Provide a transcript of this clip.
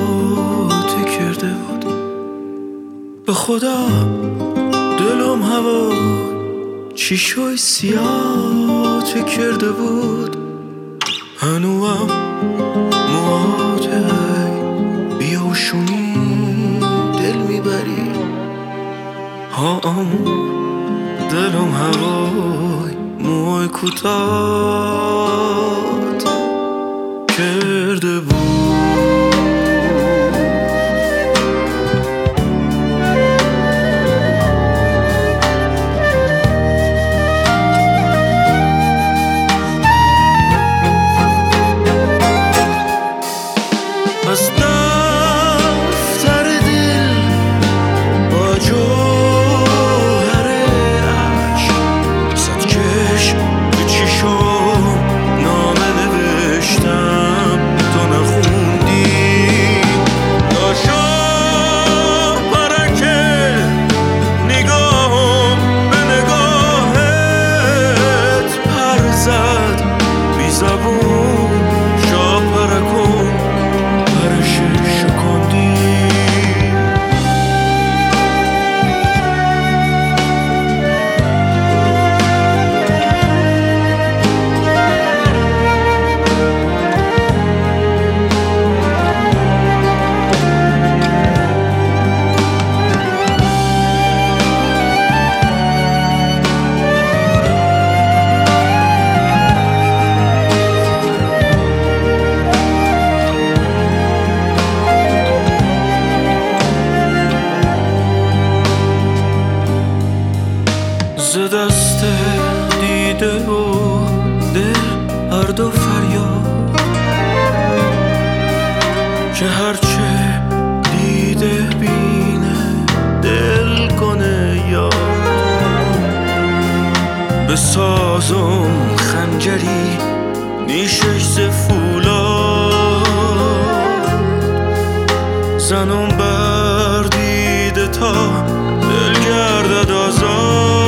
کرده بود. به خدا دلم هوا چیشوی سیاه کرده بود. هنوام مواده بیاشونی دل میبری. ها دلم هوای موهای کوتاه کرده بود. از دفتر دل با جوهر عشق صد چشم به چشم نامه نوشتم تو نخوندی. داشا پرکه نگاهم به نگاهت پر زد بی زبون شا پرکن ز دست دیده و دل هر دو فریاد که هرچه دیده بینه دل کنه یاد. به سازم خنجری نیشش ز فولاد زنم بر دیده تا دل گردد آزاد.